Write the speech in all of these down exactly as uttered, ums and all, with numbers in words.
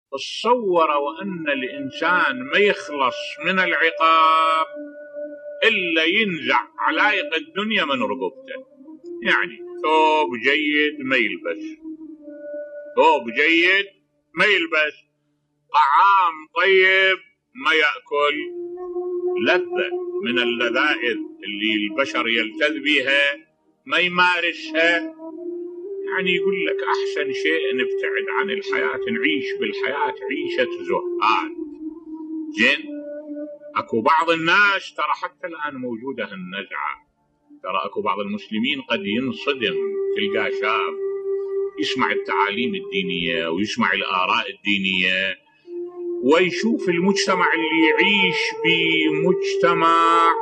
تصور وأن الإنسان ما يخلص من العقاب إلا ينزع علائق الدنيا من رقبته. يعني ثوب جيد ما يلبس، ثوب جيد ما يلبس، طعام طيب ما يأكل، لذة من اللذائذ اللي البشر يلتذ بها ما يمارسها. يعني يقول لك أحسن شيء نبتعد عن الحياة، نعيش بالحياة عيشة زهاد. زين، أكو بعض الناس ترى حتى الآن موجودة هالنزعة، ترى أكو بعض المسلمين قد ينصدم، تلقى شاب يسمع التعاليم الدينية ويسمع الآراء الدينية ويشوف المجتمع اللي يعيش بمجتمع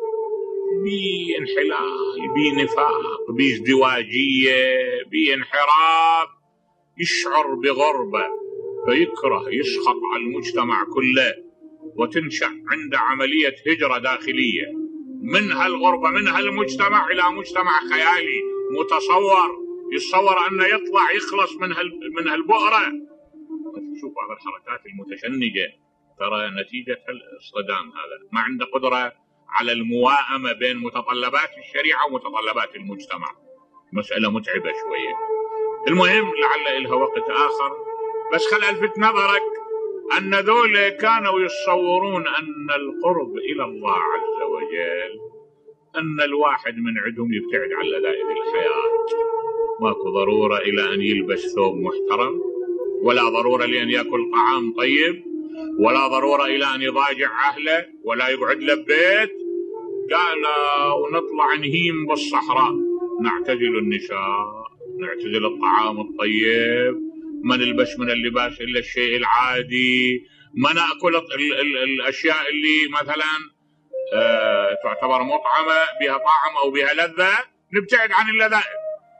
بانحلال، بنفاق، بازدواجية، بانحراف، يشعر بغربة فيكره، يسخط على المجتمع كله، وتنشأ عنده عملية هجرة داخلية من هالغربة، من هالمجتمع إلى مجتمع خيالي متصور، يتصور أنه يطلع يخلص من هال من هالبؤرة. تشوف بعض الحركات المتشنجة ترى نتيجة الاصطدام هذا، ما عنده قدرة على المواءمة بين متطلبات الشريعة ومتطلبات المجتمع. مسألة متعبة شوية. المهم لعل إلها وقت آخر، بس خل ألفت نظرك أن ذولا كانوا يتصورون أن القرب إلى الله عز وجل أن الواحد من عندهم يبتعد عن لذائذ الحياة، ماكو ضرورة إلى أن يلبس ثوب محترم، ولا ضرورة لأن يأكل طعام طيب، ولا ضرورة إلى أن يضاجع أهله، ولا يقعد له ببيت. قال ونطلع نهيم بالصحراء، نعتزل النساء، نعتزل الطعام الطيب، ما نلبس من اللباس إلا الشيء العادي، ما نأكل ال ال الأشياء اللي مثلا آه تعتبر مطعمة بها طعم أو بها لذة، نبتعد عن اللذائذ.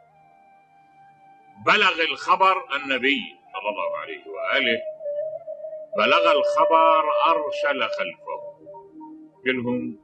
بلغ الخبر النبي صلى الله عليه وآله، بلغ الخبر أرسل خلفه، قلهم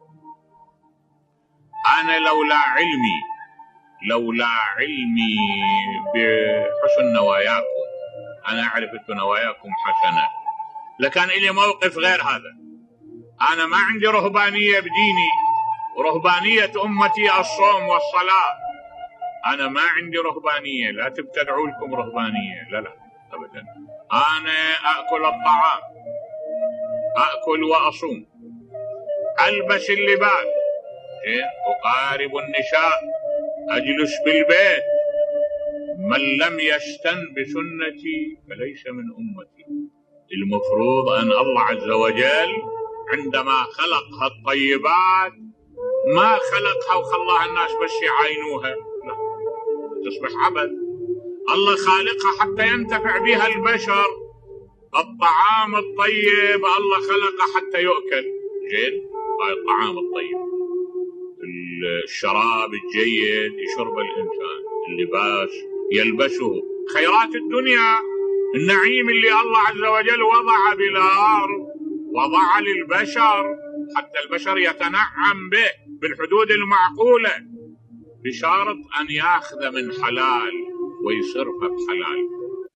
أنا لولا علمي لولا علمي بحسن نواياكم، أنا أعرف أن نواياكم حسنة، لكان إلي موقف غير هذا. أنا ما عندي رهبانية بديني، رهبانية أمتي الصوم والصلاة. أنا ما عندي رهبانية، لا تبتدعوا لكم رهبانية، لا لا أبدا. أنا أأكل الطعام، أأكل وأصوم، ألبس اللباس، أقارب النساء، أجلس بالبيت. من لم يستن بسنتي فليس من أمتي. المفروض أن الله عز وجل عندما خلق هالطيبات ما خلقها وخلاها الناس بس يعاينوها، لا، تصبح عبث. الله خالقها حتى ينتفع بها البشر. الطعام الطيب الله خلقه حتى يؤكل، زين، هاي الطعام الطيب. الشراب الجيد يشرب الإنسان، اللباس يلبسه، خيرات الدنيا، النعيم اللي الله عز وجل وضع بالأرض وضع للبشر حتى البشر يتنعم به بالحدود المعقولة، بشرط أن يأخذ من حلال ويصرف بحلال.